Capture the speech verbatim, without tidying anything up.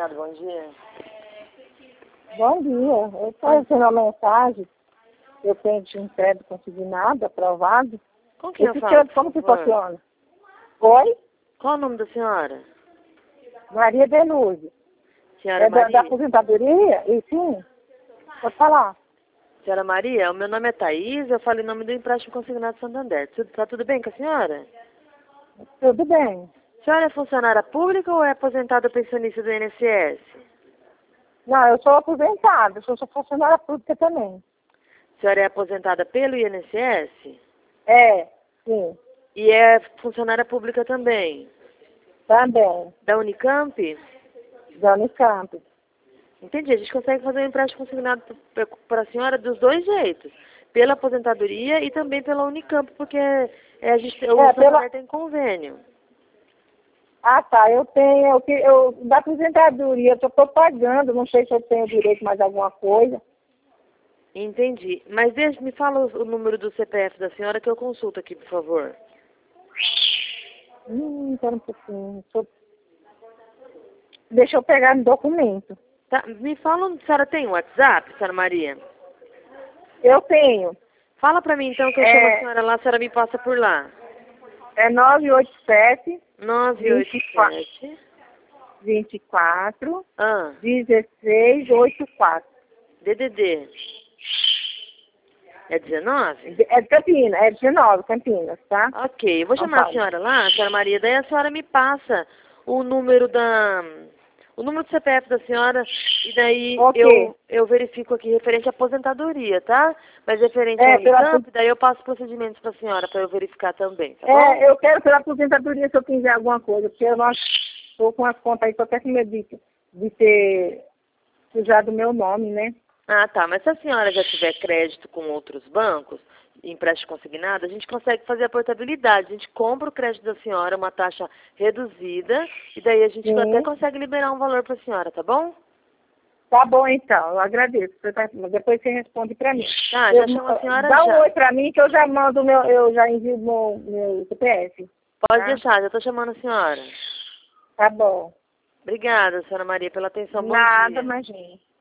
Consignado, bom dia. Bom dia. Eu estou recebendo uma mensagem. Eu tenho um crédito consignado, aprovado. Com quem eu Esse falo, crédito, por como que favor? funciona? Oi? Qual o nome da senhora? Maria Denúzio. Senhora É da, da Maria? aposentadoria? E sim? Pode falar. Senhora Maria, o meu nome é Thaís, eu falo em nome do empréstimo consignado Santander. Tudo, tá tudo bem com a senhora? Tudo bem. A senhora é funcionária pública ou é aposentada pensionista do I N S S? Não, eu sou aposentada. Eu sou, sou funcionária pública também. A senhora é aposentada pelo I N S S? É, sim. E é funcionária pública também? Também. Da Unicamp? Da Unicamp. Entendi, a gente consegue fazer um empréstimo consignado para a senhora dos dois jeitos. Pela aposentadoria e também pela Unicamp, porque é, a gente, o É, Santander pela... tem convênio. Ah, tá. Eu tenho... Eu, eu, da aposentadoria, eu estou pagando. Não sei se eu tenho direito a mais alguma coisa. Entendi. Mas deixa, me fala o, o número do C P F da senhora que eu consulto aqui, por favor. Hum, espera um pouquinho. Tô... Deixa eu pegar no documento. Tá, me fala, a senhora tem WhatsApp, senhora Maria? Eu tenho. Fala pra mim então que eu É, chamo a senhora lá, a senhora me passa por lá. é nove oito sete, nove oito sete. vinte e quatro, Ah, dezesseis, oitenta e quatro. D D D. É dezenove? É de Campinas, é dezenove, Campinas, tá? Ok, eu vou São chamar a Paulo. senhora lá, a senhora Maria, daí a senhora me passa o número da... o número do C P F da senhora e daí Ok. eu, eu verifico aqui referente à aposentadoria, tá? Mas referente É, ao pela, Unicamp, daí eu passo procedimentos para a senhora para eu verificar também, tá bom? é, eu quero pela aposentadoria se eu quiser alguma coisa, porque eu não estou com as contas aí, só até com medo de, de ter usado o meu nome, né? Ah, tá, mas se a senhora já tiver crédito com outros bancos, empréstimo consignado, a gente consegue fazer a portabilidade. A gente compra o crédito da senhora, uma taxa reduzida, e daí a gente Sim. até consegue liberar um valor para a senhora, tá bom? Tá bom, então, eu agradeço. Você tá- Depois você responde para mim. Tá, Eu, já chama a senhora dá um já. oi para mim que eu já mando o meu, eu já envio o meu, meu C P F. Pode Tá? deixar, já estou chamando a senhora. Tá bom. Obrigada, senhora Maria, pela atenção. Bom Nada, dia. imagina.